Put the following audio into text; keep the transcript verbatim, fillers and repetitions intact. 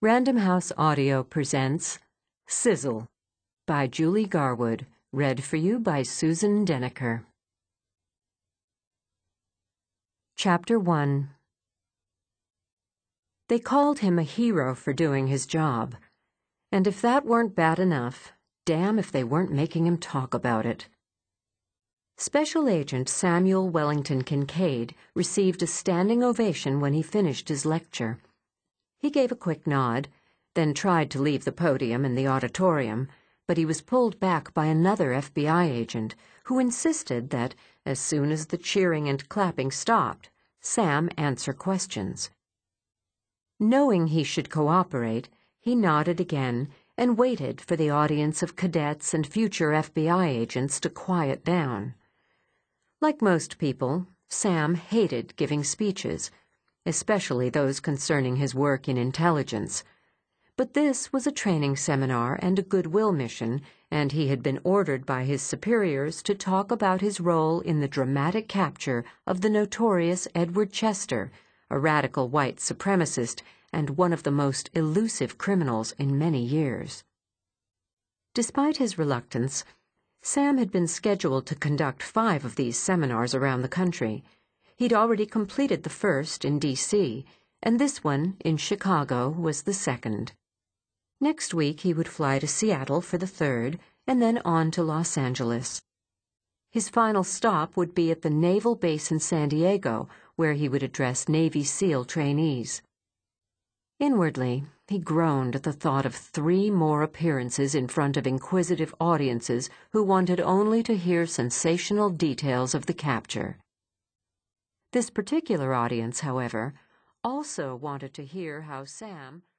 Random House Audio presents Sizzle by Julie Garwood, read for you by Susan Denneker. Chapter one. They called him a hero for doing his job, and if that weren't bad enough, damn if they weren't making him talk about it. Special Agent Samuel Wellington Kincaid received a standing ovation when he finished his lecture. He gave a quick nod, then tried to leave the podium and the auditorium, but he was pulled back by another F B I agent who insisted that, as soon as the cheering and clapping stopped, Sam answer questions. Knowing he should cooperate, he nodded again and waited for the audience of cadets and future F B I agents to quiet down. Like most people, Sam hated giving speeches, especially those concerning his work in intelligence. But this was a training seminar and a goodwill mission, and he had been ordered by his superiors to talk about his role in the dramatic capture of the notorious Edward Chester, a radical white supremacist and one of the most elusive criminals in many years. Despite his reluctance, Sam had been scheduled to conduct five of these seminars around the country. He'd already completed the first in D C, and this one, in Chicago, was the second. Next week he would fly to Seattle for the third, and then on to Los Angeles. His final stop would be at the Naval Base in San Diego, where he would address Navy SEAL trainees. Inwardly, he groaned at the thought of three more appearances in front of inquisitive audiences who wanted only to hear sensational details of the capture. This particular audience, however, also wanted to hear how Sam